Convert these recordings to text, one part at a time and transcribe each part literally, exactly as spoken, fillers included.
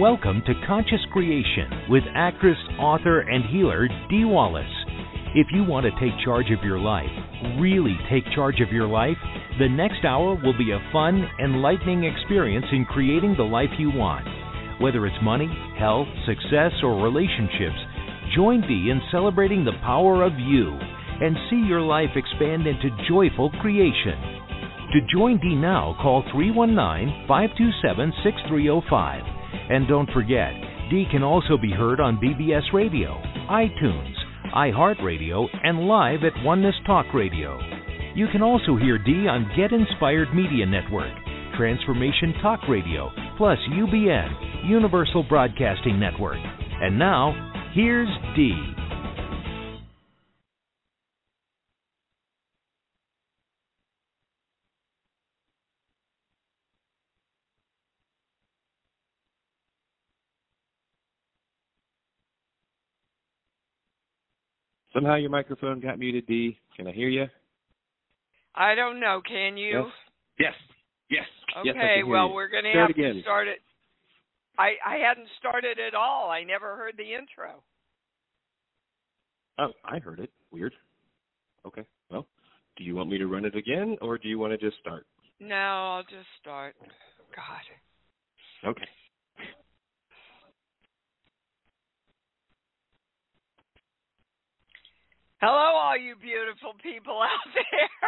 Welcome to Conscious Creation with actress, author, and healer Dee Wallace. If you want to take charge of your life, really take charge of your life, the next hour will be a fun, enlightening experience in creating the life you want. Whether it's money, health, success, or relationships, join Dee in celebrating the power of you and see your life expand into joyful creation. To join Dee now, call three one nine, five two seven, six three zero five. And don't forget, Dee can also be heard on B B S Radio, iTunes, iHeartRadio, and live at Oneness Talk Radio. You can also hear Dee on Get Inspired Media Network, Transformation Talk Radio, plus U B N, Universal Broadcasting Network. And now, here's Dee. Somehow your microphone got muted, Dee. Can I hear you? I don't know. Can you? Yes. Yes. Yes. Okay. Yes, well, you. we're going to start have again. to start it. I I hadn't started at all. I never heard the intro. Oh, I heard it. Weird. Okay. Well, do you want me to run it again, or do you want to just start? No, I'll just start. God. Okay. Hello, all you beautiful people out there.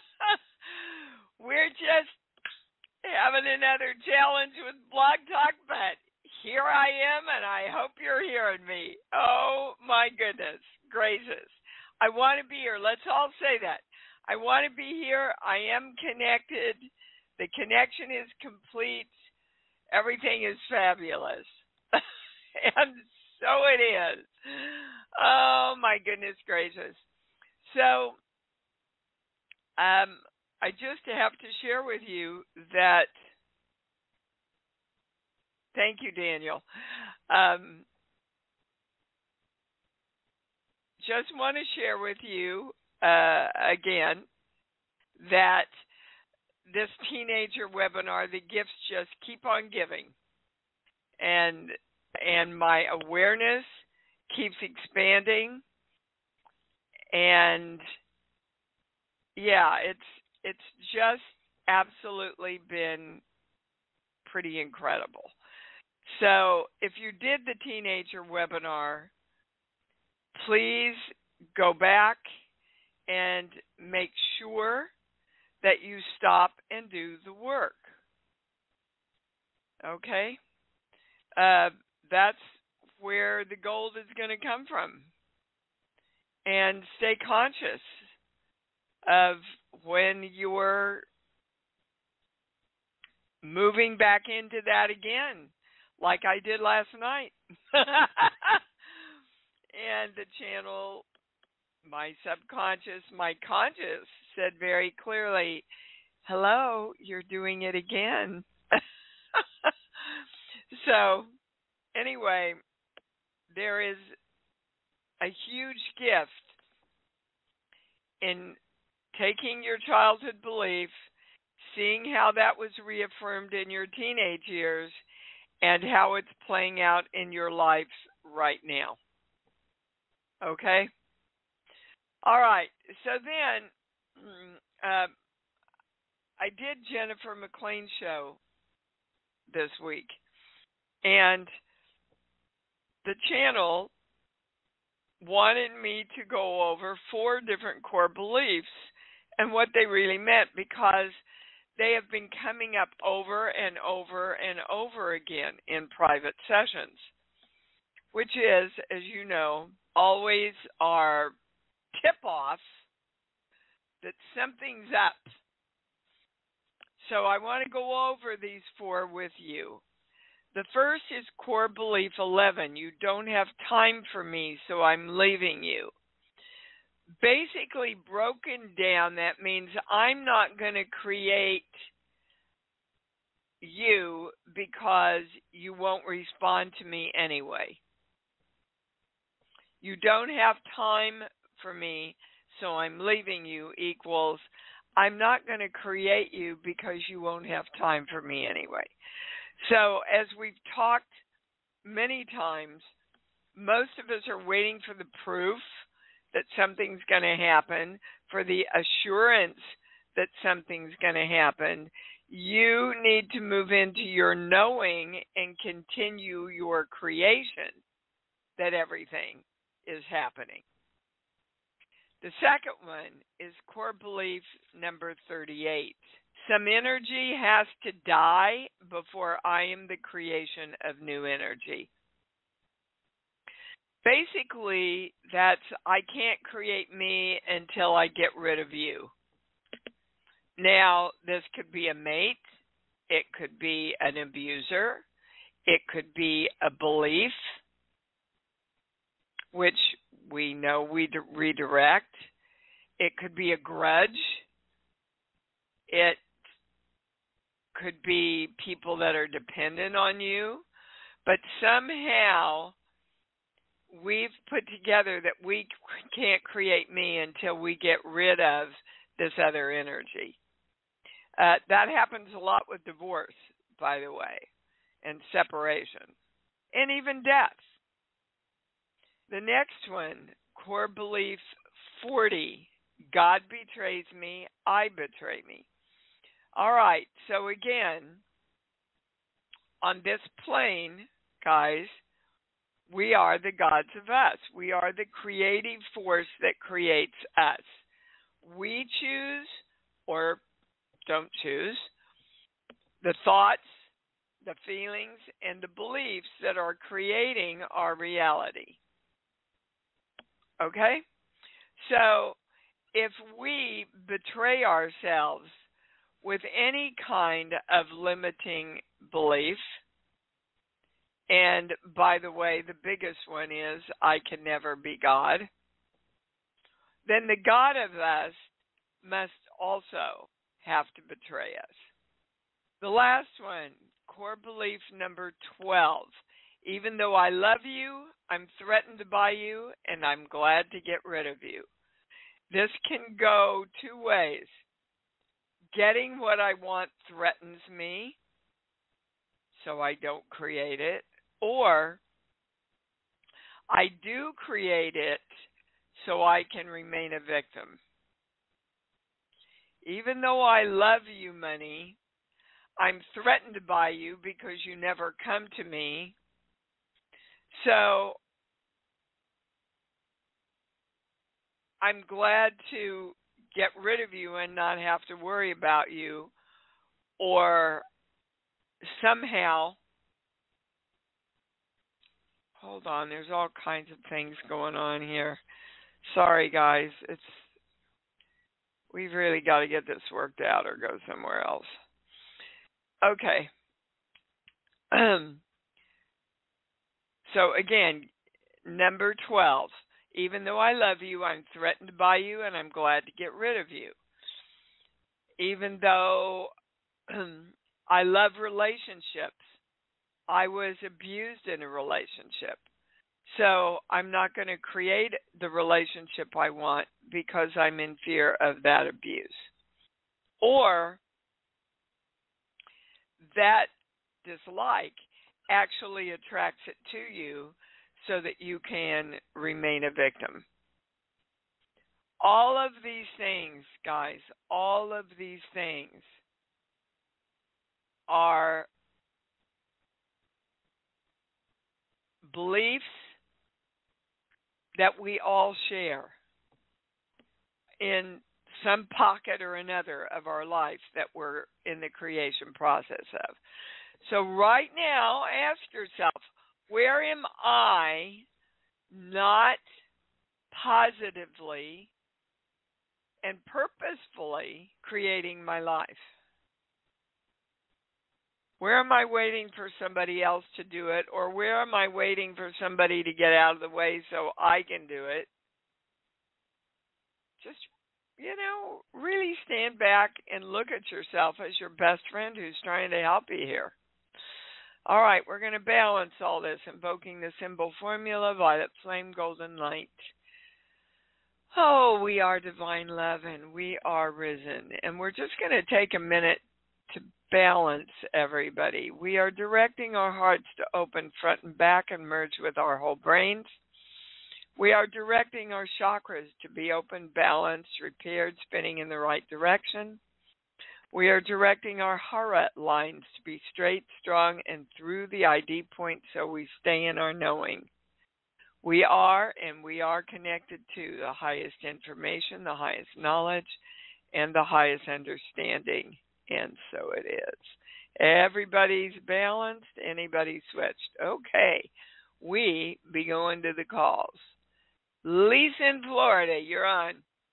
We're just having another challenge with Blog Talk, but here I am, and I hope you're hearing me. Oh, my goodness gracious. I want to be here. Let's all say that. I want to be here. I am connected. The connection is complete. Everything is fabulous. And so it is. Oh, my goodness gracious. So, um, I just have to share with you that, thank you, Daniel. Um, just want to share with you, uh, again, that this teenager webinar, the gifts just keep on giving. And, and my awareness keeps expanding, and yeah, it's it's just absolutely been pretty incredible. So if you did the teenager webinar, please go back and make sure that you stop and do the work. Okay? Uh, that's where the gold is going to come from. And stay conscious of when you're moving back into that again, like I did last night. And the channel, my subconscious, my conscious said very clearly, hello, you're doing it again. So, anyway, there is a huge gift in taking your childhood belief, seeing how that was reaffirmed in your teenage years, and how it's playing out in your life right now. Okay? All right. So then, uh, I did Jennifer McLean's show this week, and the channel wanted me to go over four different core beliefs and what they really meant, because they have been coming up over and over and over again in private sessions, which is, as you know, always our tip-off that something's up. So I want to go over these four with you. The first is core belief eleven. You don't have time for me, so I'm leaving you. Basically broken down, that means I'm not going to create you because you won't respond to me anyway. You don't have time for me, so I'm leaving you equals I'm not going to create you because you won't have time for me anyway. So as we've talked many times, most of us are waiting for the proof that something's going to happen, for the assurance that something's going to happen. You need to move into your knowing and continue your creation that everything is happening. The second one is core belief number thirty-eight. Some energy has to die before I am the creation of new energy. Basically, that's I can't create me until I get rid of you. Now, this could be a mate, it could be an abuser, it could be a belief, which we know we redirect. It could be a grudge. It could be people that are dependent on you. But somehow we've put together that we can't create me until we get rid of this other energy. Uh, that happens a lot with divorce, by the way, and separation, and even death. The next one, core belief forty, God betrays me, I betray me. All right, so again, on this plane, guys, we are the gods of us. We are the creative force that creates us. We choose, or don't choose, the thoughts, the feelings, and the beliefs that are creating our reality. Okay? So if we betray ourselves with any kind of limiting belief, and by the way, the biggest one is, I can never be God, then the God of us must also have to betray us. The last one, core belief number twelve. Even though I love you, I'm threatened by you, and I'm glad to get rid of you. This can go two ways. Getting what I want threatens me, so I don't create it, or I do create it so I can remain a victim. Even though I love you, money, I'm threatened by you because you never come to me. So I'm glad to get rid of you and not have to worry about you, or somehow, hold on, there's all kinds of things going on here. Sorry, guys, it's we've really got to get this worked out or go somewhere else. Okay. Um. So again, number twelve. Even though I love you, I'm threatened by you, and I'm glad to get rid of you. Even though I love relationships, I was abused in a relationship. So I'm not going to create the relationship I want because I'm in fear of that abuse. Or that dislike actually attracts it to you so that you can remain a victim. All of these things, guys, all of these things are beliefs that we all share in some pocket or another of our life that we're in the creation process of. So right now, ask yourself, where am I not positively and purposefully creating my life? Where am I waiting for somebody else to do it, or where am I waiting for somebody to get out of the way so I can do it? Just, you know, really stand back and look at yourself as your best friend who's trying to help you here. All right, we're going to balance all this, invoking the symbol formula, violet flame, golden light. Oh, we are divine love, and we are risen. And we're just going to take a minute to balance, everybody. We are directing our hearts to open front and back and merge with our whole brains. We are directing our chakras to be open, balanced, repaired, spinning in the right direction. We are directing our heart lines to be straight, strong, and through the I D point so we stay in our knowing. We are and we are connected to the highest information, the highest knowledge, and the highest understanding. And so it is. Everybody's balanced, anybody switched. Okay, we be going to the calls. Lisa in Florida, you're on.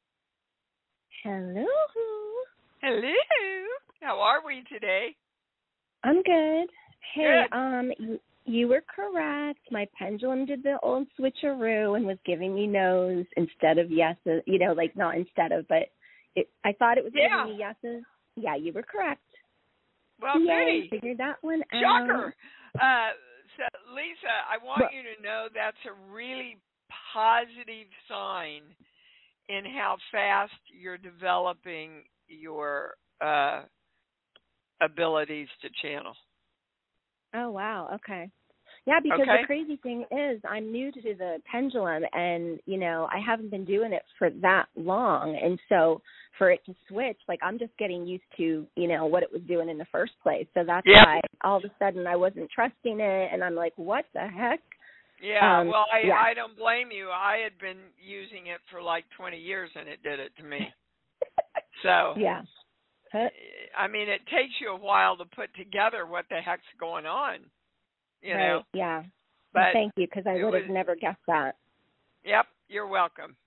Hello. Hello. How are we today? I'm good. Hey, Good. um, you, you were correct. My pendulum did the old switcheroo and was giving me no's instead of yeses. You know, like not instead of, but it, I thought it was Yeah. giving me yeses. Yeah, you were correct. Well, Yay, goody. figured that one out. Shocker. Uh, so, Lisa, I want But- you to know that's a really positive sign in how fast you're developing your uh, abilities to channel. Oh, wow. Okay. Yeah, because Okay. the crazy thing is I'm new to the pendulum and, you know, I haven't been doing it for that long. And so for it to switch, like I'm just getting used to, you know, what it was doing in the first place. So that's Yep. why all of a sudden I wasn't trusting it. And I'm like, what the heck? Yeah, Um, well, I, yeah. I don't blame you. I had been using it for like twenty years and it did it to me. So, Yeah. Huh? I mean, it takes you a while to put together what the heck's going on, you right. know. Yeah. But Thank you, because I it would have was- never guessed that. Yep, you're welcome.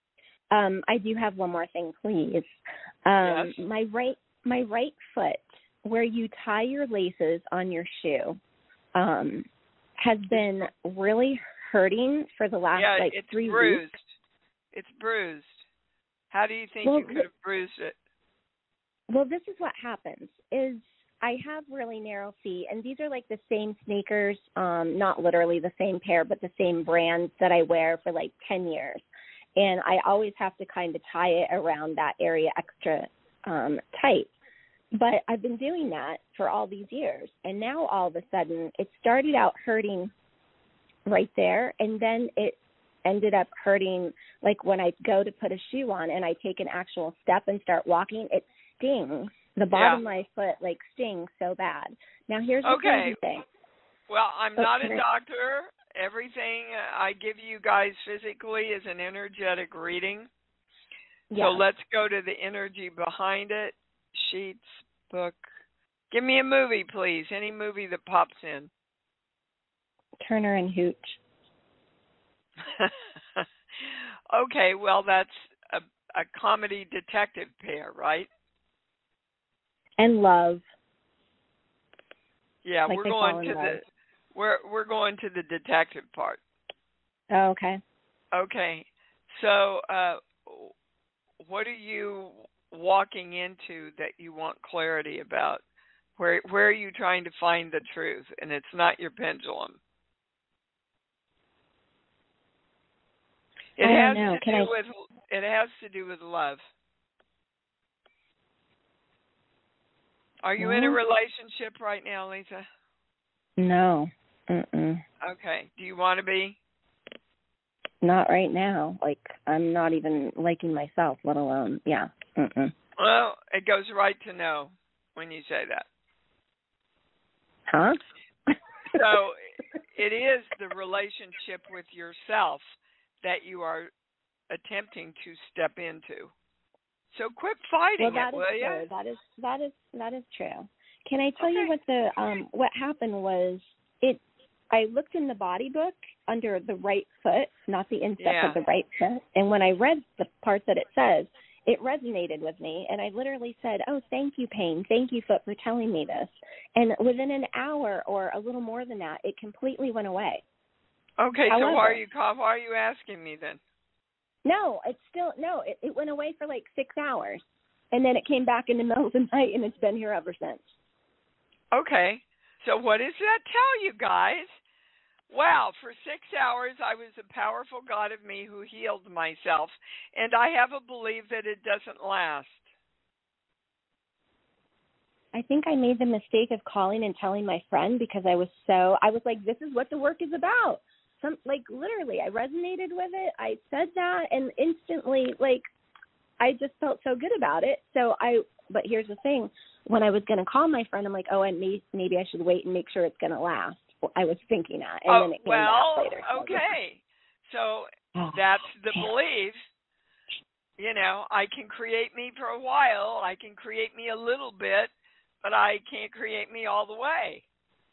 Um, I do have one more thing, please. Um, Yes. My right, my right foot, where you tie your laces on your shoe, um, has been really hurting for the last Yeah, like it's three bruised. weeks. It's bruised. How do you think Well, you could have bruised it? Well, this is what happens is I have really narrow feet, and these are like the same sneakers, um, not literally the same pair, but the same brands that I wear for like ten years. And I always have to kind of tie it around that area extra um, tight. But I've been doing that for all these years. And now all of a sudden it started out hurting right there. And then it ended up hurting like when I go to put a shoe on and I take an actual step and start walking, it stings. The bottom Yeah. of my foot like stings so bad. Now here's the Okay. crazy thing. Well, I'm not a Okay. doctor. Everything I give you guys physically is an energetic reading. Yeah. So let's go to the energy behind it. Sheets, book. Give me a movie, please. Any movie that pops in. Turner and Hooch. Okay, well, that's a, a comedy detective pair, right? And Love. Yeah, Like we're they fall going in to love. the we're we're going to the detective part. Oh, okay. Okay. So, uh, what are you walking into that you want clarity about? Where where are you trying to find the truth? And it's not your pendulum. It I don't has know. to Can do I- with it has to do with love. Are you in a Well- relationship right now, Lisa? No. Mm-mm. Okay. Do you want to be? Not right now. Like, I'm not even liking myself, let alone, yeah. Mm-mm. Well, it goes right to no when you say that. Huh? So it is the relationship with yourself that you are attempting to step into. So quit fighting Well, that it, is will you? true. That is that is that is true. Can I tell Okay. you what the um what happened was it I looked in the body book under the right foot, not the instep Yeah. of the right foot, and when I read the part that it says, it resonated with me, and I literally said, "Oh, thank you, pain. Thank you, foot, for telling me this." And within an hour or a little more than that, it completely went away. Okay, so However- why are you why are you asking me then? No, it's still no. It, it went away for like six hours, and then it came back in the middle of the night, and it's been here ever since. Okay. So what does that tell you guys? Wow, for six hours I was a powerful God of me who healed myself, and I have a belief that it doesn't last. I think I made the mistake of calling and telling my friend because I was so, I was like, this is what the work is about. Some, like, literally, I resonated with it. I said that, and instantly, like, I just felt so good about it. So I, but here's the thing. When I was going to call my friend, I'm like, oh, and may, maybe I should wait and make sure it's going to last. I was thinking that, and oh, then it came well, back later. okay. So Oh, that's the belief. You know, I can create me for a while. I can create me a little bit, but I can't create me all the way.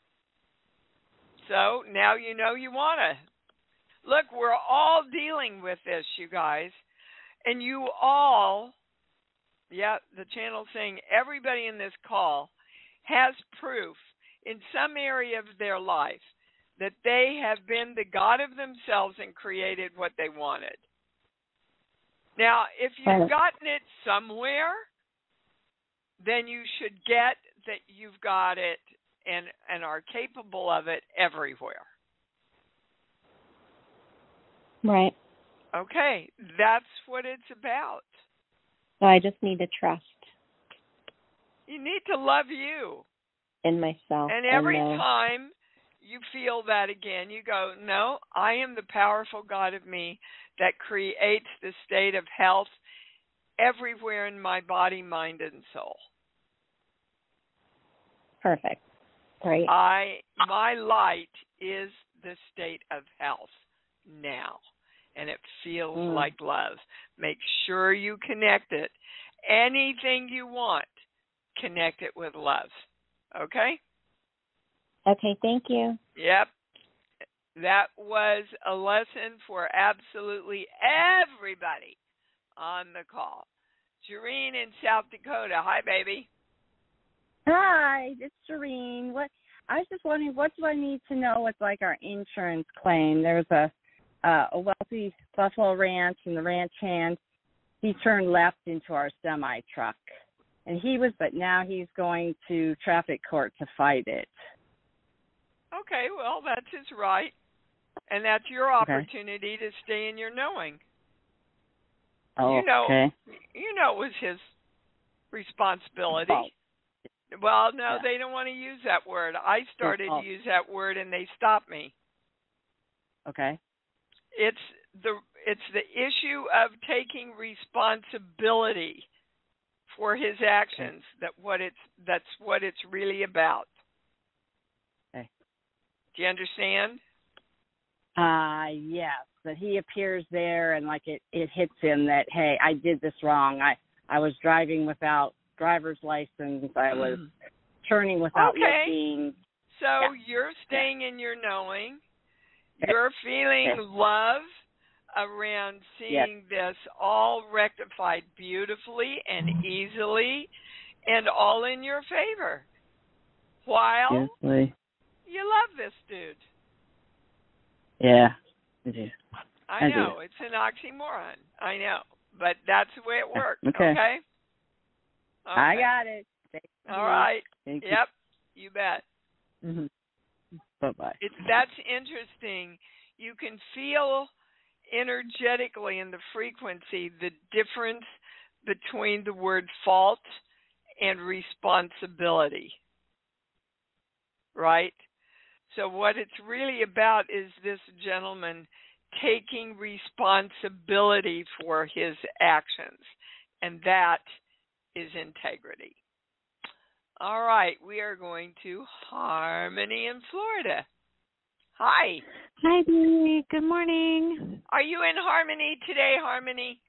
So now you know you want to. Look, we're all dealing with this, you guys. And you all, yeah, the channel's saying everybody in this call has proof in some area of their life that they have been the God of themselves and created what they wanted. Now, if you've gotten it somewhere, then you should get that you've got it and, and are capable of it everywhere. right. Okay, that's what it's about. So I just need to trust You need to love you. in myself. And every know. time you feel that again, you go, no, I am the powerful God of me that creates the state of health everywhere in my body, mind, and soul. Perfect. Great. I, my light is the state of health now, and it feels Mm. like love. Make sure you connect it. Anything you want, connect it with love. Okay? Okay, thank you. Yep. That was a lesson for absolutely everybody on the call. Jareen in South Dakota. Hi, baby. Hi, it's Shireen. What I was just wondering, what do I need to know with like our insurance claim? There was a uh, a wealthy Buffalo Ranch, and the ranch hand, he turned left into our semi truck, and he was, but now he's going to traffic court to fight it. Okay, well, that's his right, and that's your Okay. opportunity to stay in your knowing. Oh, you know, okay. You know it was his responsibility. Oh. Well, no, Yeah. they don't want to use that word. I started Oh. to use that word, and they stopped me. Okay. It's the it's the issue of taking responsibility for his actions. Okay. That what it's that's what it's really about. Okay. Do you understand? Uh yes, but he appears there, and like it it hits him that, hey, I did this wrong. I I was driving without driver's license. I was turning without okay. looking. So yeah. you're staying in your knowing. Okay. You're feeling okay. love around seeing yes. this all rectified beautifully and easily and all in your favor. While Seriously. you love this dude. Yeah, I do. I, I know. do. It's an oxymoron. I know. But that's the way it works. Okay. Okay? Okay. I got it. Thank all you. right. Thank yep. You, you bet. Mm-hmm. Bye-bye. It's, that's interesting. You can feel energetically in the frequency the difference between the word fault and responsibility. Right? So what it's really about is this gentleman taking responsibility for his actions, and that is integrity. All right, we are going to Harmony in Florida. Hi. Hi, Dee. Good morning. Are you in Harmony today, Harmony?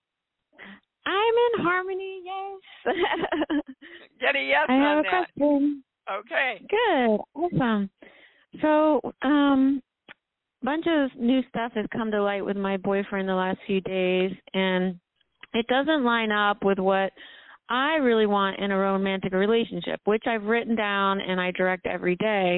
I'm in Harmony, yes. Get a yes I on have a that. question. Okay. Good. Awesome. So, um, a bunch of new stuff has come to light with my boyfriend the last few days, and it doesn't line up with what I really want in a romantic relationship, which I've written down and I direct every day.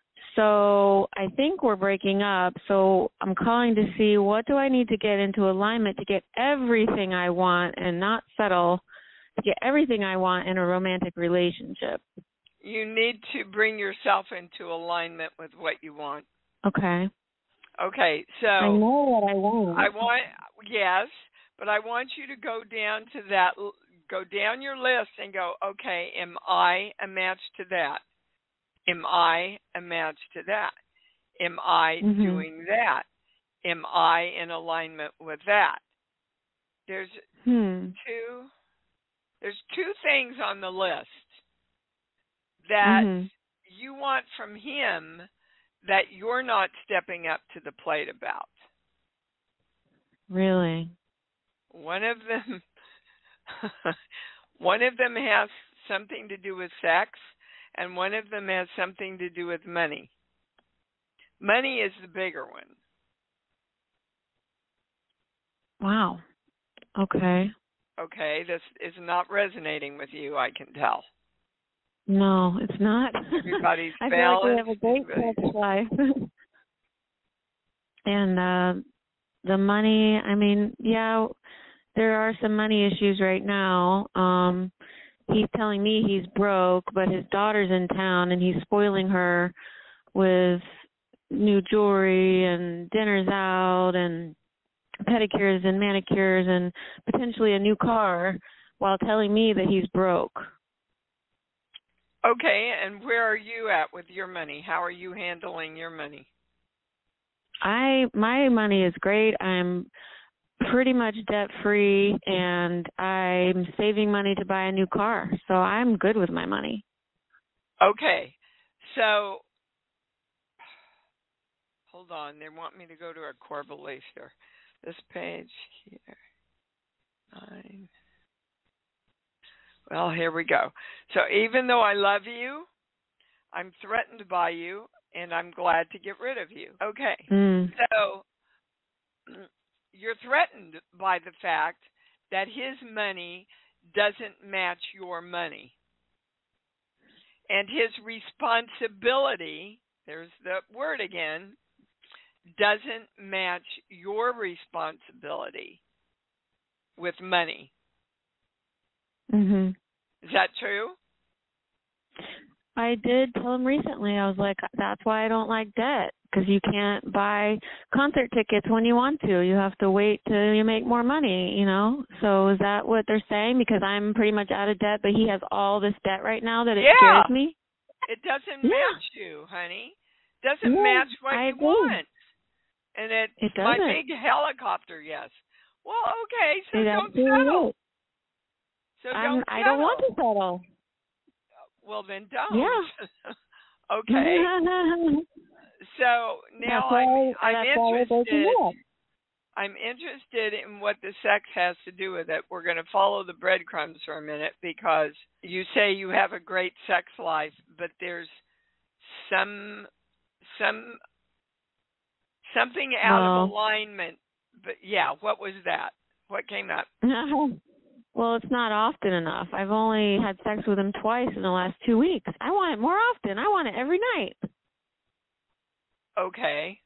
So I think we're breaking up. So I'm calling to see, what do I need to get into alignment to get everything I want and not settle, to get everything I want in a romantic relationship? You need to bring yourself into alignment with what you want. Okay. Okay, so I know what I want. I want, yes, but I want you to go down to that go down your list and go, okay, am I a match to that? Am I a match to that? Am I Mhm. doing that? Am I in alignment with that? There's Hmm. two there's two things on the list that Mhm. you want from him that you're not stepping up to the plate about. Really? One of them one of them has something to do with sex, and one of them has something to do with money. Money is the bigger one. Wow. Okay. Okay, this is not resonating with you, I can tell. No, it's not. Everybody's I feel like we have a balanced. great Everybody's- sex life. And uh the money, I mean, yeah, there are some money issues right now. Um he's telling me he's broke, but his daughter's in town and he's spoiling her with new jewelry and dinners out and pedicures and manicures and potentially a new car while telling me that he's broke. Okay, and where are you at with your money? How are you handling your money? I my money is great. I'm pretty much debt free and I'm saving money to buy a new car. So I'm good with my money. Okay, so hold on. They want me to go to a core belief here. This page here. Nine. Well, here we go. So even though I love you, I'm threatened by you, and I'm glad to get rid of you. Okay. Mm. So you're threatened by the fact that his money doesn't match your money. And his responsibility, there's the word again, doesn't match your responsibility with money. Mhm. Is that true? I did tell him recently. I was like, that's why I don't like debt, because you can't buy concert tickets when you want to. You have to wait till you make more money, you know? So is that what they're saying? Because I'm pretty much out of debt, but he has all this debt right now that it Yeah. scares me? It doesn't Yeah. match you, honey. Doesn't Yeah, match what I you agree. want. And it's It my doesn't. big helicopter, yes. Well, okay, so It don't absolutely settle. is. So I'm, don't I don't want to settle. Well, then don't. Yeah. Okay. So now that's why, I'm, I'm that's why we're breaking interested. up. I'm interested in what the sex has to do with it. We're going to follow the breadcrumbs for a minute because you say you have a great sex life, but there's some some something out Well. of alignment. But yeah, what was that? What came up? Well, it's not often enough. I've only had sex with him twice in the last two weeks. I want it more often. I want it every night. Okay.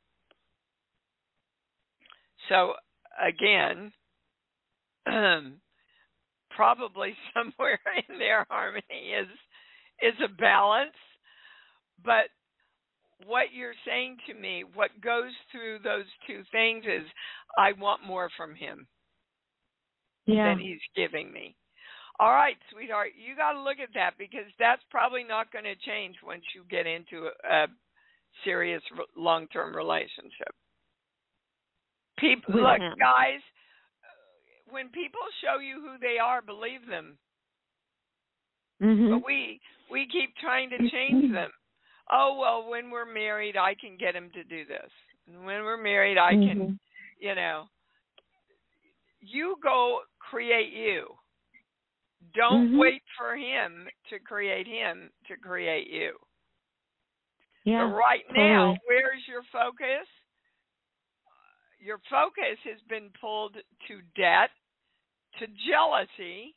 So again, um, probably somewhere in their harmony is is a balance. But what you're saying to me, what goes through those two things is, I want more from him Yeah. than he's giving me. All right, sweetheart, you got to look at that because that's probably not going to change once you get into a, a serious long-term relationship. People, With look, him. guys, when people show you who they are, believe them. Mm-hmm. But we we keep trying to change them. Oh, well, when we're married, I can get him to do this. And when we're married, I mm-hmm. can, you know. You go create you. Don't mm-hmm. wait for him to create him to create you. Yeah. But right totally. now, where's your focus? Your focus has been pulled to debt, to jealousy,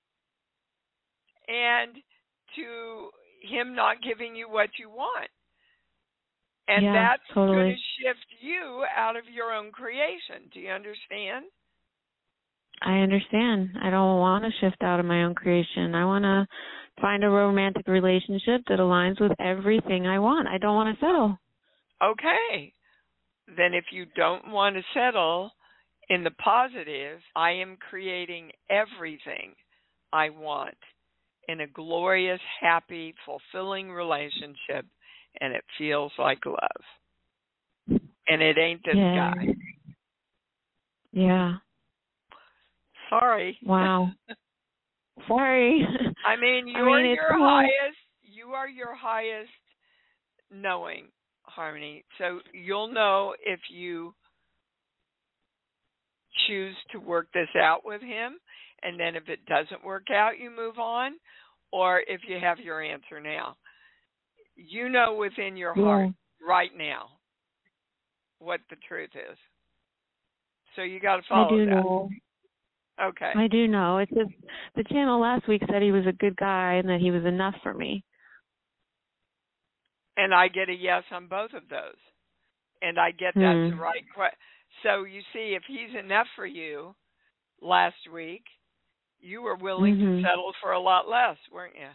and to him not giving you what you want. And yeah, that's totally. going to shift you out of your own creation. Do you understand? I understand. I don't want to shift out of my own creation. I want to find a romantic relationship that aligns with everything I want. I don't want to settle. Okay. Then if you don't want to settle in the positive, I am creating everything I want in a glorious, happy, fulfilling relationship, and it feels like love. And it ain't this yeah. guy. Yeah. Sorry. Wow. Sorry. I mean, you're I mean, your cool. highest, you are your highest knowing, Harmony. So you'll know if you choose to work this out with him, and then if it doesn't work out, you move on, or if you have your answer now. You know within your yeah. heart right now what the truth is. So you got to follow I do that. know. Okay. I do know. It's just the channel last week said he was a good guy and that he was enough for me. And I get a yes on both of those. And I get hmm. that's the right question. So you see, if he's enough for you last week, you were willing mm-hmm. to settle for a lot less, weren't you?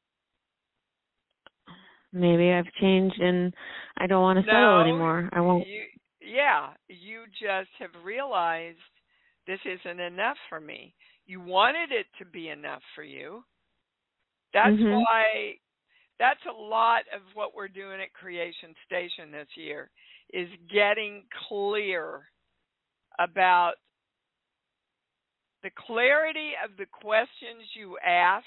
Maybe I've changed and I don't want to no, settle anymore. I won't. You, yeah, you just have realized this isn't enough for me. You wanted it to be enough for you. That's mm-hmm. why, that's a lot of what we're doing at Creation Station this year, is getting clear about the clarity of the questions you ask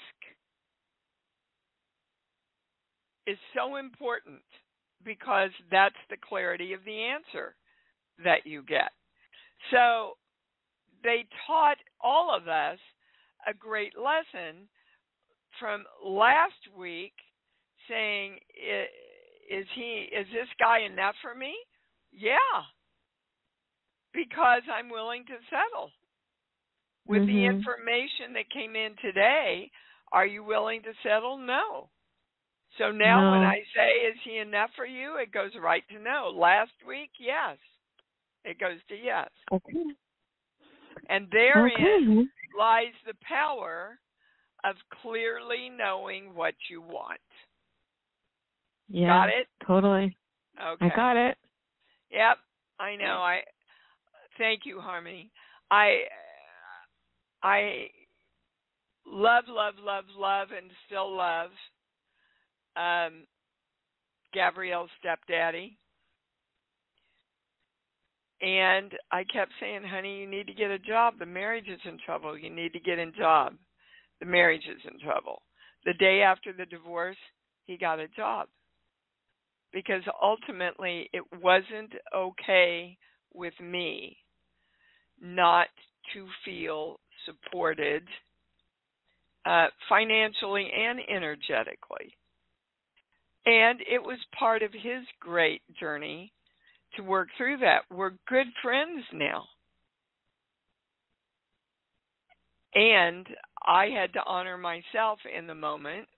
is so important, because that's the clarity of the answer that you get. So they taught all of us a great lesson from last week, saying, is he, is this guy enough for me? Yeah, because I'm willing to settle. With mm-hmm. the information that came in today, are you willing to settle? No. So now no. when I say, is he enough for you, it goes right to no. Last week, yes. It goes to yes. Okay. And therein okay. lies the power of clearly knowing what you want. Yeah. Got it? Totally. Okay. I got it. Yep. I know. I thank you, Harmony. I I love, love, love, love, and still love um, Gabrielle's stepdaddy. And I kept saying, honey, you need to get a job. The marriage is in trouble. You need to get a job. The marriage is in trouble. The day after the divorce, he got a job. Because ultimately, it wasn't okay with me not to feel supported uh, financially and energetically. And it was part of his great journey to work through that. We're good friends now. And I had to honor myself in the moment.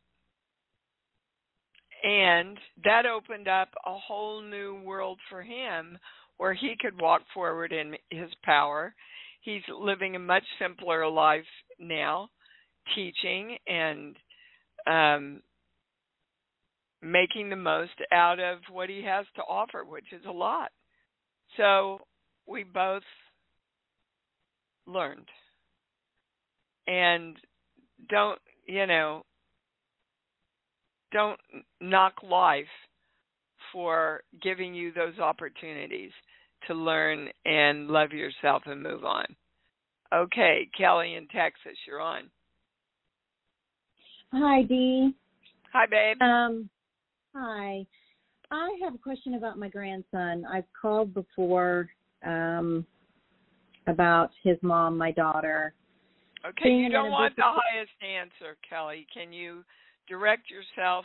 And that opened up a whole new world for him where he could walk forward in his power. He's living a much simpler life now, teaching and um, making the most out of what he has to offer, which is a lot. So we both learned. And don't, you know, don't knock life for giving you those opportunities to learn and love yourself and move on. Okay, Kelly in Texas, you're on. Hi, Dee. Hi, babe. Um, hi. I have a question about my grandson. I've called before um, about his mom, my daughter. Okay, you don't want the highest answer, Kelly. Can you direct yourself?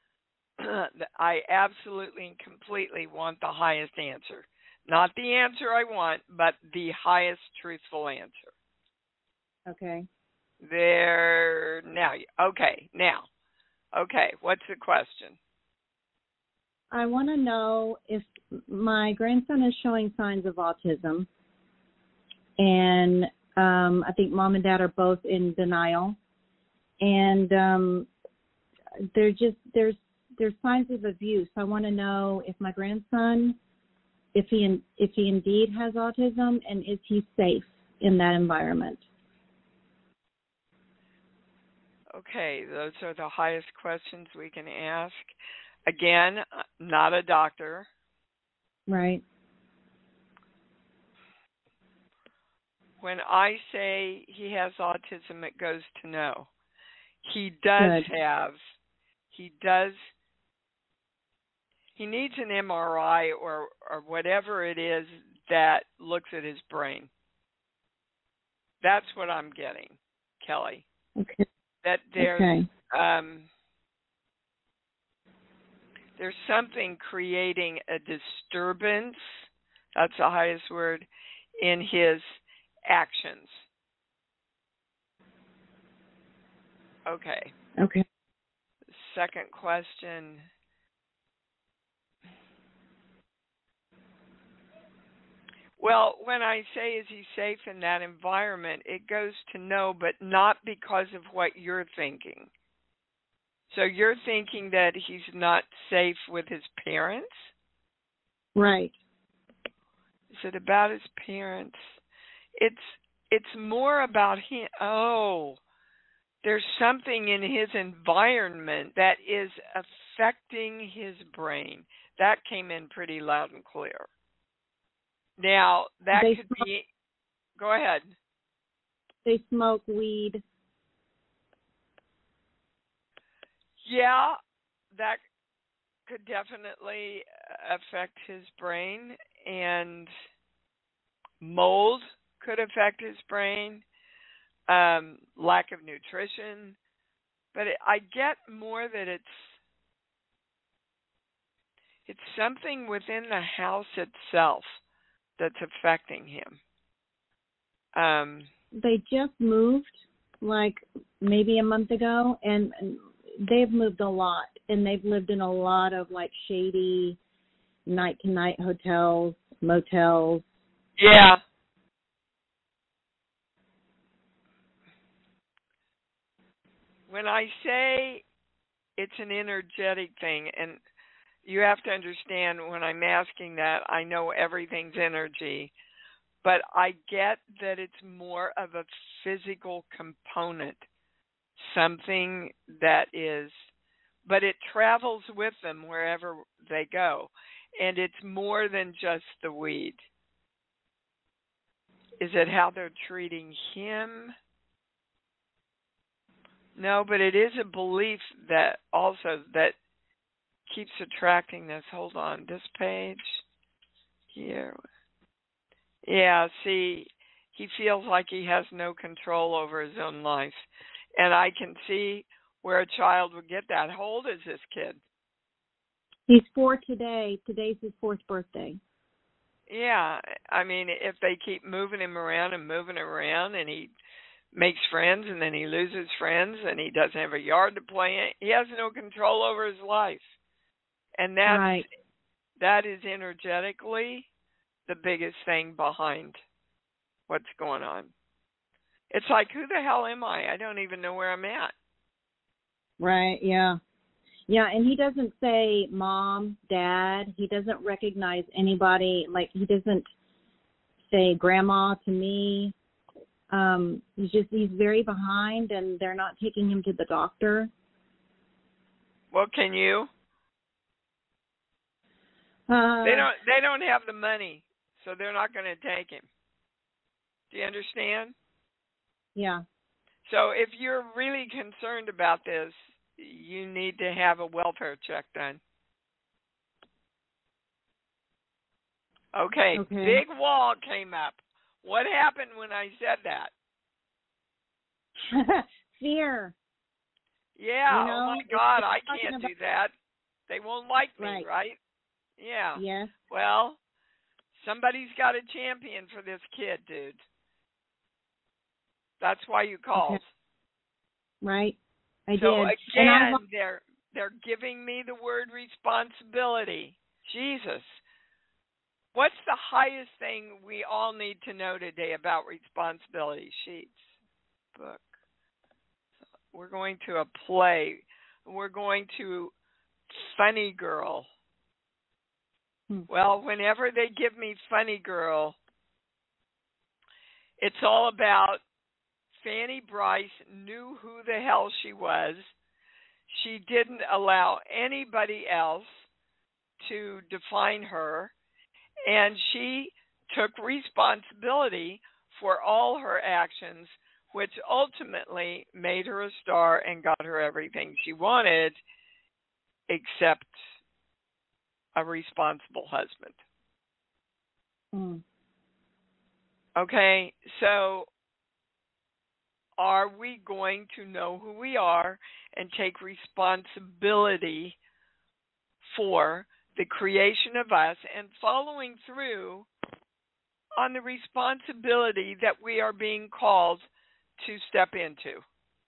I absolutely and completely want the highest answer. Not the answer I want, but the highest truthful answer. Okay. There, now, okay, now. Okay, what's the question? I want to know if my grandson is showing signs of autism, and um, I think mom and dad are both in denial, and um, they're just there's there's signs of abuse. I want to know if my grandson, if he if he indeed has autism, and is he safe in that environment? Okay, those are the highest questions we can ask. Again, not a doctor. Right. When I say he has autism, it goes to no. He does Good. have, he does, he needs an M R I or, or whatever it is that looks at his brain. That's what I'm getting, Kelly. Okay. That there's, okay. um, there's something creating a disturbance, that's the highest word, in his actions. Okay. Okay. Second question. Well, when I say is he safe in that environment, it goes to no, but not because of what you're thinking. So you're thinking that he's not safe with his parents? Right. Is it about his parents? It's it's more about him. Oh, there's something in his environment that is affecting his brain. That came in pretty loud and clear. Now, that they could smoke, be... Go ahead. They smoke weed. Yeah, that could definitely affect his brain, and mold could affect his brain, um, lack of nutrition. But it, I get more that it's it's something within the house itself that's affecting him. Um, They just moved, like maybe a month ago, and they've moved a lot, and they've lived in a lot of like shady night-to-night hotels, motels. yeah. When I say it's an energetic thing, and you have to understand when I'm asking that, I know everything's energy, but I get that it's more of a physical component, something that is, but it travels with them wherever they go, and it's more than just the weed. Is it how they're treating him? No, but it is a belief that also that keeps attracting this. Hold on, this page here. Yeah, see, he feels like he has no control over his own life. And I can see where a child would get that. How old is this kid? He's four today. Today's his fourth birthday. Yeah, I mean, if they keep moving him around and moving him around and he makes friends and then he loses friends and he doesn't have a yard to play in, he has no control over his life. And that's, right. that is energetically the biggest thing behind what's going on. It's like, who the hell am I? I don't even know where I'm at. Right, yeah. Yeah, and he doesn't say mom, dad. He doesn't recognize anybody. Like, he doesn't say grandma to me. Um, he's just, he's very behind, and they're not taking him to the doctor. Well, can you? Uh, they don't, they don't have the money, so they're not going to take him. Do you understand? Yeah. So if you're really concerned about this, you need to have a welfare check done. Okay, okay. big wall came up. What happened when I said that? Fear. Yeah, you know, oh my God, I talking can't about... do that. They won't like me, right? right? Yeah. Yes. Well, somebody's got a champion for this kid, dude. That's why you called. Okay. Right. I so did. again, and I... they're they're giving me the word responsibility. Jesus. What's the highest thing we all need to know today about responsibility? Sheets, book. We're going to a play. We're going to Funny Girl. Hmm. Well, whenever they give me Funny Girl, it's all about Fanny Bryce knew who the hell she was. She didn't allow anybody else to define her, and she took responsibility for all her actions, which ultimately made her a star and got her everything she wanted, except a responsible husband. Mm. Okay, so are we going to know who we are and take responsibility for the creation of us and following through on the responsibility that we are being called to step into?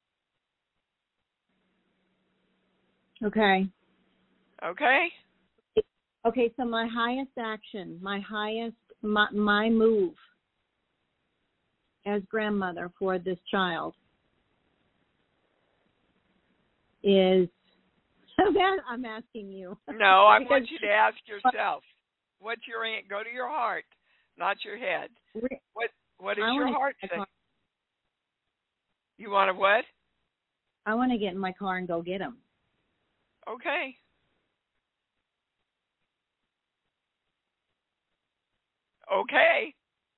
Okay. Okay? Okay, so my highest action, my highest, my, my move as grandmother for this child is, I'm asking you. No, I want you to ask yourself. What's your, go to your heart, not your head. What What does your heart say? You want to what? I want to get in my car and go get him. Okay. Okay.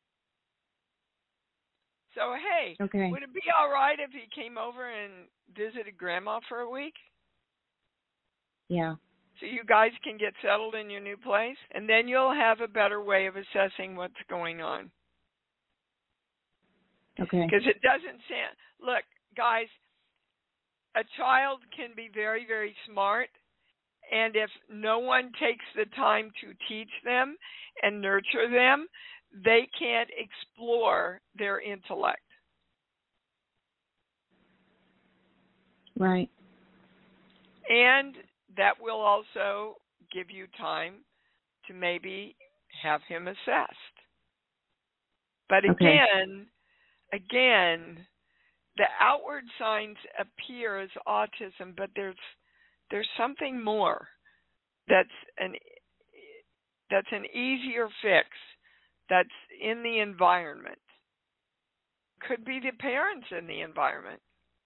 So, hey, okay. would it be all right if he came over and visited Grandma for a week? Yeah. So you guys can get settled in your new place, and then you'll have a better way of assessing what's going on. Okay. Because it doesn't sound, look, guys, a child can be very, very smart, and if no one takes the time to teach them and nurture them, they can't explore their intellect. Right. And that will also give you time to maybe have him assessed. But again, okay. again, the outward signs appear as autism, but there's there's something more that's an that's an easier fix that's in the environment. Could be the parents in the environment.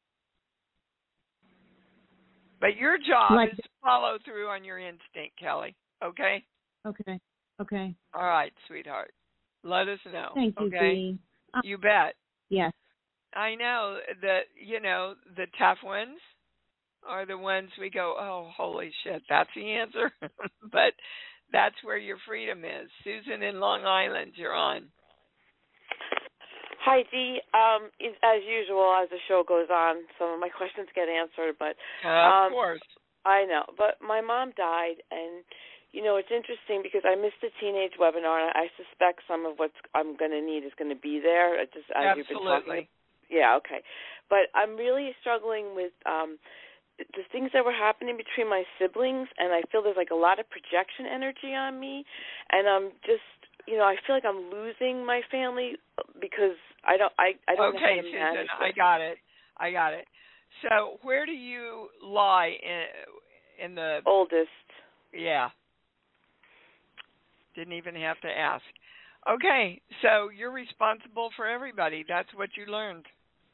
But your job like, is to follow through on your instinct, Kelly. Okay? Okay. Okay. All right, sweetheart. Let us know. Thank you, okay? Dee. Uh, you bet. Yes. I know that, you know, the tough ones are the ones we go, oh, holy shit, that's the answer. But that's where your freedom is. Susan in Long Island, you're on. Hi, Dee. Um, as usual, as the show goes on, some of my questions get answered, but uh, um, of course, I know. But my mom died, and you know it's interesting because I missed the teenage webinar, and I suspect some of what I'm going to need is going to be there. Just as Absolutely. You've been talking. Yeah. Okay. But I'm really struggling with um, the things that were happening between my siblings, and I feel there's like a lot of projection energy on me, and I'm just. You know, I feel like I'm losing my family because I don't. I, I don't okay, know how to manage Susan, I got it. I got it. So, where do you lie in, in the oldest? Yeah. Didn't even have to ask. Okay, so you're responsible for everybody. That's what you learned.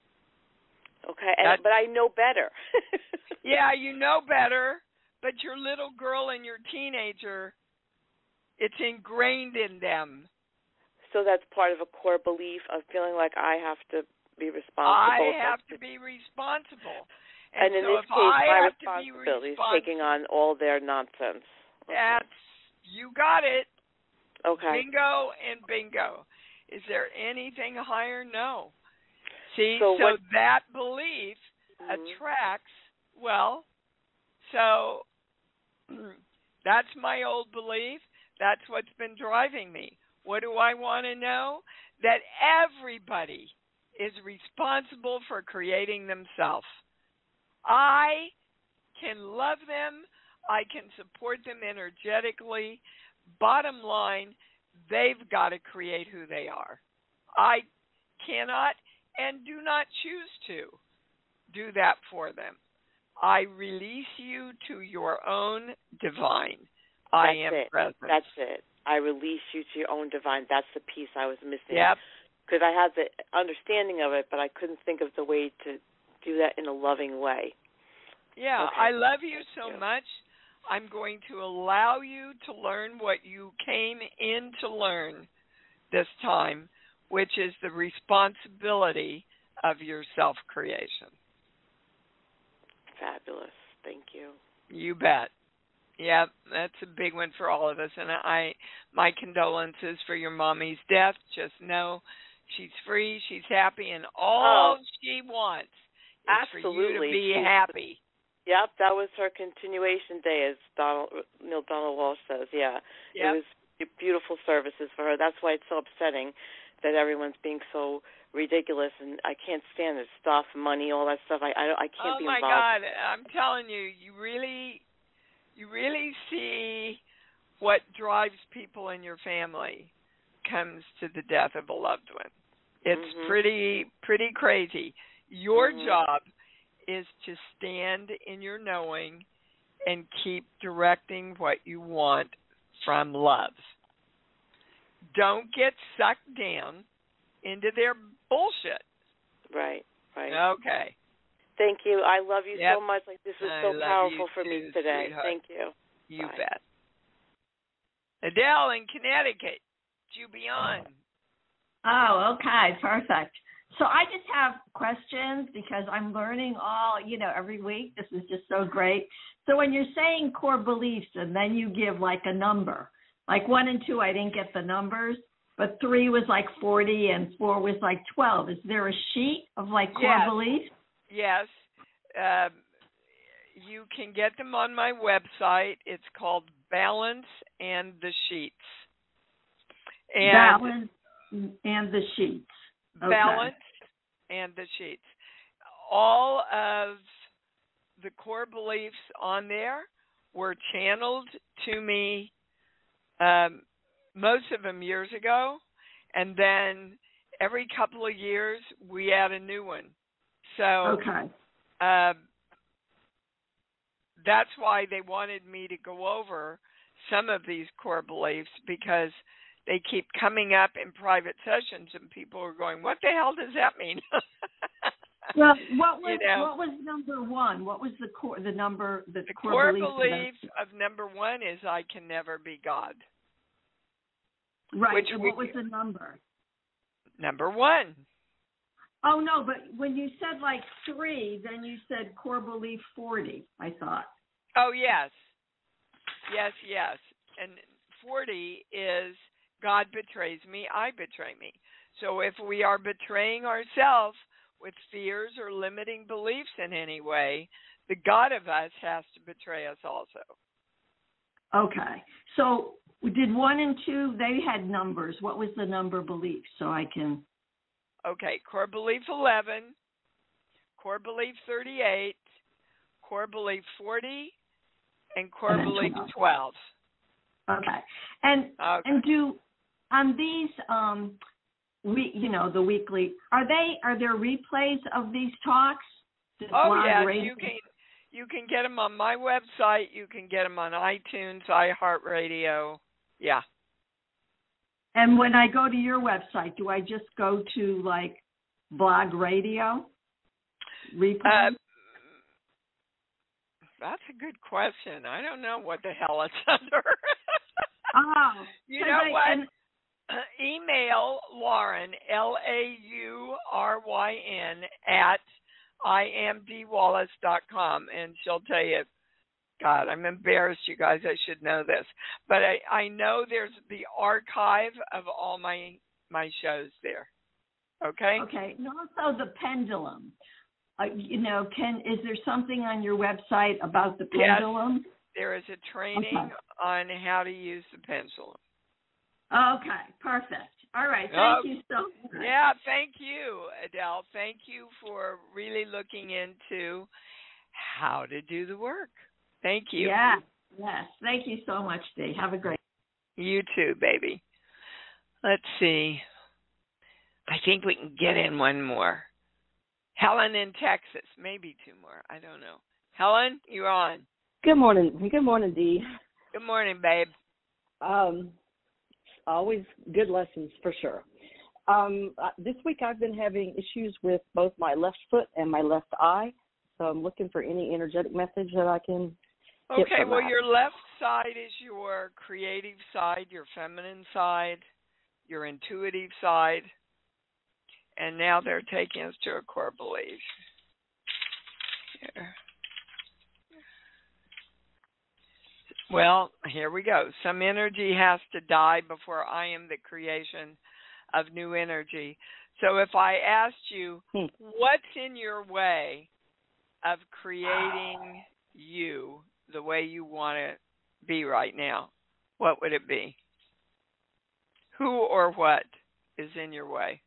Okay, and, but I know better. Yeah, you know better, but your little girl and your teenager. It's ingrained in them. So that's part of a core belief of feeling like I have to be responsible. I have to be responsible. And, and in so this if case, I my have responsibility is respons- taking on all their nonsense. That's, you got it. Okay. Bingo and bingo. Is there anything higher? No. See, so, so what, that belief mm-hmm. attracts, well, so that's my old belief. That's what's been driving me. What do I want to know? That everybody is responsible for creating themselves. I can love them. I can support them energetically. Bottom line, they've got to create who they are. I cannot and do not choose to do that for them. I release you to your own divine. That's I am it. present. That's it. I release you to your own divine. That's the piece I was missing. Yep. because I had the understanding of it, but I couldn't think of the way to do that in a loving way. Yeah, okay. I love you so you. much. I'm going to allow you to learn what you came in to learn this time, which is the responsibility of your self-creation. Fabulous. Thank you. You bet. Yeah, that's a big one for all of us. And I, my condolences for your mommy's death. Just know she's free, she's happy, and all oh, she wants is absolutely. for you to be happy. Yep, that was her continuation day, as Donald, Neil Donald Walsh says. Yeah, yep. It was beautiful services for her. That's why it's so upsetting that everyone's being so ridiculous, and I can't stand this stuff, money, all that stuff. I I, I can't oh be my involved. God, I'm telling you, you really, you really see what drives people in your family comes to the death of a loved one. It's mm-hmm. pretty pretty crazy. Your mm-hmm. job is to stand in your knowing and keep directing what you want from love. Don't get sucked down into their bullshit. Right, right. Okay. Thank you. I love you yep. so much. Like this was I so powerful for too, me today. sweetheart. Thank you. You Bye. bet. Adele in Connecticut, you be on. Oh, okay, perfect. So I just have questions because I'm learning all, you know, every week. This is just so great. So when you're saying core beliefs and then you give like a number, like one and two, I didn't get the numbers, but three was like forty and four was like twelve. Is there a sheet of like core yes. beliefs? Yes. Um, you can get them on my website. It's called Balance and the Sheets. And Balance and the Sheets. Okay. Balance and the Sheets. All of the core beliefs on there were channeled to me, um, most of them years ago, and then every couple of years we add a new one. So okay. uh, that's why they wanted me to go over some of these core beliefs, because they keep coming up in private sessions, and people are going, "What the hell does that mean?" Well, what was you know, what was number one? What was the core? The number the, the core, core belief of number one is I can never be God. Right. Which and we, what was the number? Number one. Oh no, but when you said like three, then you said core belief forty. I thought. Oh yes, yes, yes. And forty is God betrays me, I betray me. So if we are betraying ourselves with fears or limiting beliefs in any way, the God of us has to betray us also. Okay. So did one and two, they had numbers. What was the number belief so I can... Okay, core belief eleven, core belief thirty-eight, core belief forty, and core and belief twelve. twelve. Okay. And okay. and do on these um we you know the weekly are they are there replays of these talks? Does Oh yes, radio- you can you can get them on my website. You can get them on iTunes, iHeartRadio. Yeah. And when I go to your website, do I just go to like Blog Radio? Replay? Uh, that's a good question. I don't know what the hell it's under. Oh, you know I, what? and, Email Lauren, L A U R Y N, at I am D Wallace dot com, and she'll tell you. God, I'm embarrassed, you guys. I should know this. But I, I know there's the archive of all my my shows there. Okay? Okay. And also the pendulum. Uh, you know, can is there something on your website about the pendulum? Yes, there is a training okay. on how to use the pendulum. Okay, perfect. All right, thank oh, you so much. Yeah, thank you, Adele. Thank you for really looking into how to do the work. Thank you. Yeah, yes. Thank you so much, Dee. Have a great day. You too, baby. Let's see. I think we can get in one more. Helen in Texas. Maybe two more. I don't know. Helen, you're on. Good morning. Good morning, Dee. Good morning, babe. Um, always good lessons for sure. Um, uh, this week I've been having issues with both my left foot and my left eye, so I'm looking for any energetic message that I can get Okay, from well, that. your left side is your creative side, your feminine side, your intuitive side, and now they're taking us to a core belief. Here. Well, here we go. Some energy has to die before I am the creation of new energy. So if I asked you, hmm. what's in your way of creating you the way you want to be right now, what would it be? Who or what is in your way?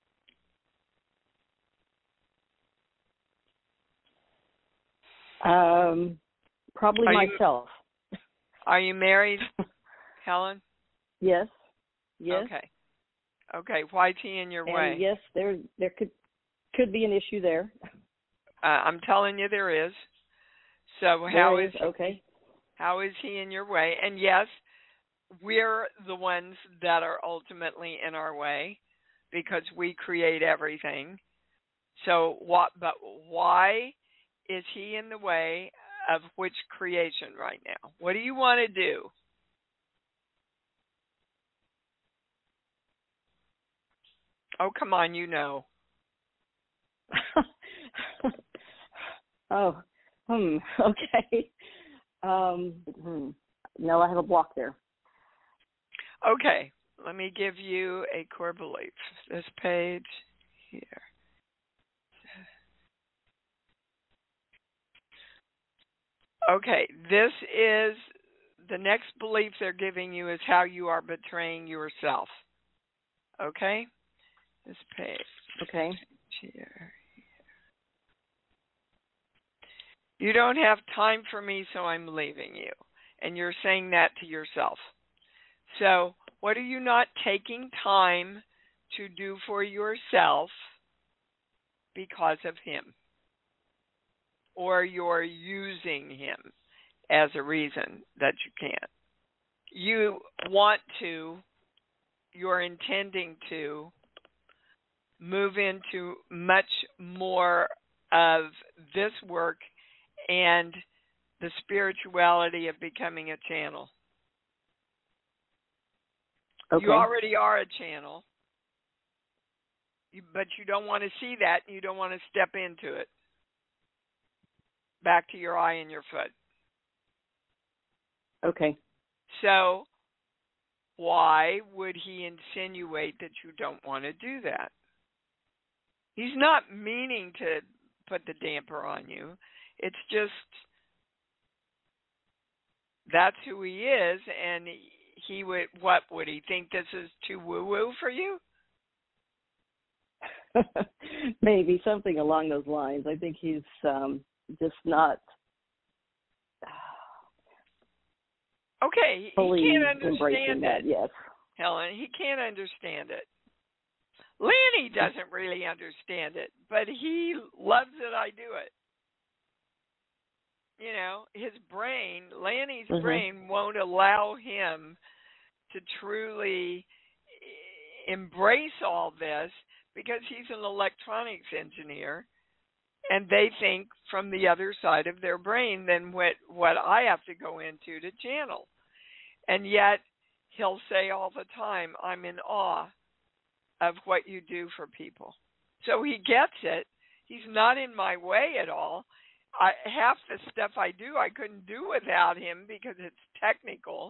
Um, probably Are myself. You, are you married, Helen? Yes. Yes. Okay. Okay. Why's he in your and way? Yes, there there could could be an issue there. Uh, I'm telling you, there is. So there how is, is okay? How is he in your way? And yes, we're the ones that are ultimately in our way because we create everything. So what? But why is he in the way of which creation right now? What do you want to do? Oh, come on, you know. oh, hmm, okay. Um, hmm. No, I have a block there. Okay, let me give you a core belief. This page here. Okay, this is the next belief they're giving you is how you are betraying yourself. Okay? This page. Okay. Page here. You don't have time for me, so I'm leaving you. And you're saying that to yourself. So, what are you not taking time to do for yourself because of him? Or you're using him as a reason that you can't. You want to, you're intending to move into much more of this work and the spirituality of becoming a channel. Okay. You already are a channel, but you don't want to see that, and you don't want to step into it. Back to your eye and your foot. Okay. So, why would he insinuate that you don't want to do that? He's not meaning to put the damper on you. It's just that's who he is, and he would, what, would he think this is too woo-woo for you? Maybe something along those lines. I think he's um, just not okay. fully He can't embracing understand that. it, Yes, Helen. He can't understand it. Lanny doesn't really understand it, but he loves that I do it. You know, his brain, Lanny's mm-hmm. brain won't allow him to truly embrace all this because he's an electronics engineer, and they think from the other side of their brain than what, what I have to go into to channel. And yet he'll say all the time, I'm in awe of what you do for people. So he gets it. He's not in my way at all. I, half the stuff I do, I couldn't do without him because it's technical.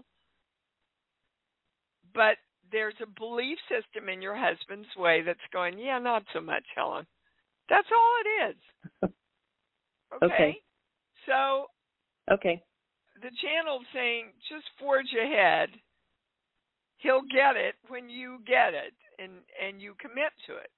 But there's a belief system in your husband's way that's going, yeah, not so much, Helen. That's all it is. Okay? Okay. So okay. the channel's saying, just forge ahead. He'll get it when you get it and, and you commit to it.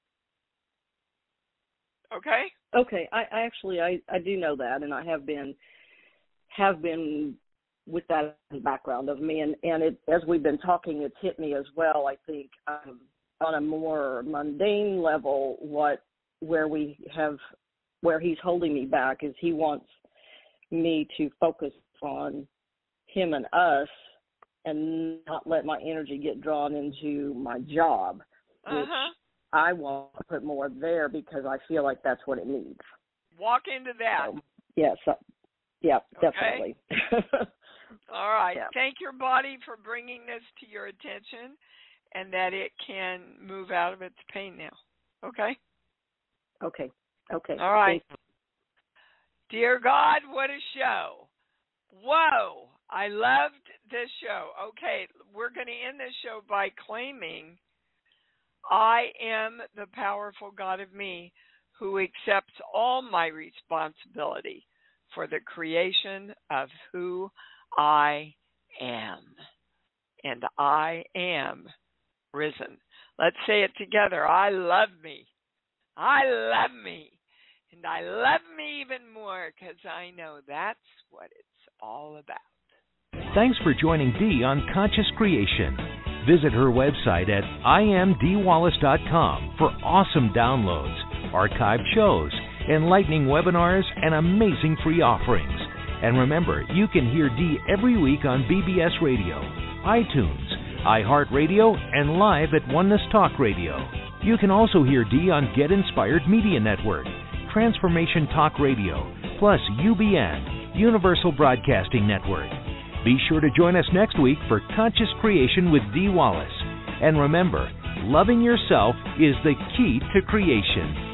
Okay? Okay. I, I actually I, I do know that, and I have been have been with that in the background of me, and, and it, as we've been talking, it's hit me as well. I think um, on a more mundane level, what where we have where he's holding me back is he wants me to focus on him and us, and not let my energy get drawn into my job, which uh-huh. I want to put more there because I feel like that's what it needs. Walk into that. So, yes. Uh, yeah, okay. definitely. All right. Yeah. Thank your body for bringing this to your attention and that it can move out of its pain now. Okay? Okay. Okay. All right. Dear God, what a show. Whoa. I loved this show. Okay, we're going to end this show by claiming I am the powerful God of me who accepts all my responsibility for the creation of who I am. And I am risen. Let's say it together. I love me. I love me. And I love me even more because I know that's what it's all about. Thanks for joining Dee on Conscious Creation. Visit her website at I am dee wallace dot com for awesome downloads, archived shows, enlightening webinars, and amazing free offerings. And remember, you can hear Dee every week on B B S Radio, iTunes, iHeartRadio, and live at Oneness Talk Radio. You can also hear Dee on Get Inspired Media Network, Transformation Talk Radio, plus U B N, Universal Broadcasting Network. Be sure to join us next week for Conscious Creation with Dee Wallace. And remember, loving yourself is the key to creation.